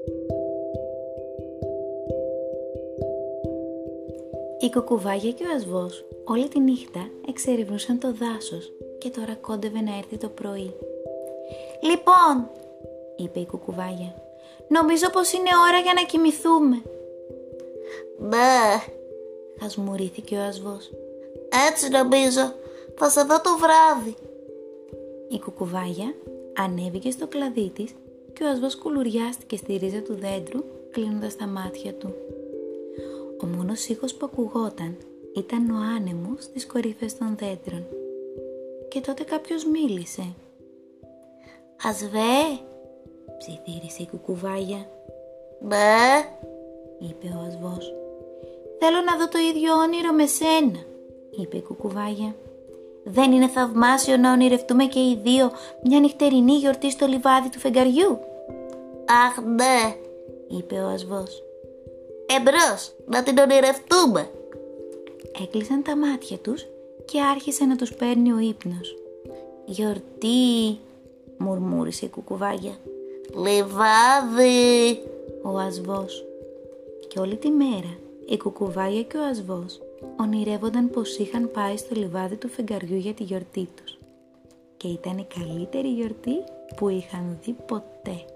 Η κουκουβάγια και ο ασβός όλη τη νύχτα εξερευνούσαν το δάσος και τώρα κόντευε να έρθει το πρωί. «Λοιπόν», είπε η κουκουβάγια, «νομίζω πως είναι ώρα για να κοιμηθούμε». «Ναι», χασμουρήθηκε ο ασβός. «Έτσι νομίζω, θα σε δω το βράδυ». Η κουκουβάγια ανέβηκε στο κλαδί της και ο ασβός κουλουριάστηκε στη ρίζα του δέντρου, κλείνοντας τα μάτια του. Ο μόνος ήχος που ακουγόταν ήταν ο άνεμος στις κορύφες των δέντρων. Και τότε κάποιος μίλησε. «Ασβέ», ψιθύρισε η κουκουβάγια. «Ναι», είπε ο ασβός. «Θέλω να δω το ίδιο όνειρο με σένα», είπε η κουκουβάγια. «Δεν είναι θαυμάσιο να ονειρευτούμε και οι δύο μια νυχτερινή γιορτή στο λιβάδι του φεγγαριού?» «Αχ, ναι», είπε ο ασβός. «Εμπρός, να την ονειρευτούμε». Έκλεισαν τα μάτια τους και άρχισε να τους παίρνει ο ύπνος. «Γιορτή», μουρμούρισε η κουκουβάγια. «Λιβάδι», ο ασβός. Και όλη τη μέρα η κουκουβάγια και ο ασβός ονειρεύονταν πως είχαν πάει στο λιβάδι του φεγγαριού για τη γιορτή τους. Και ήταν η καλύτερη γιορτή που είχαν δει ποτέ.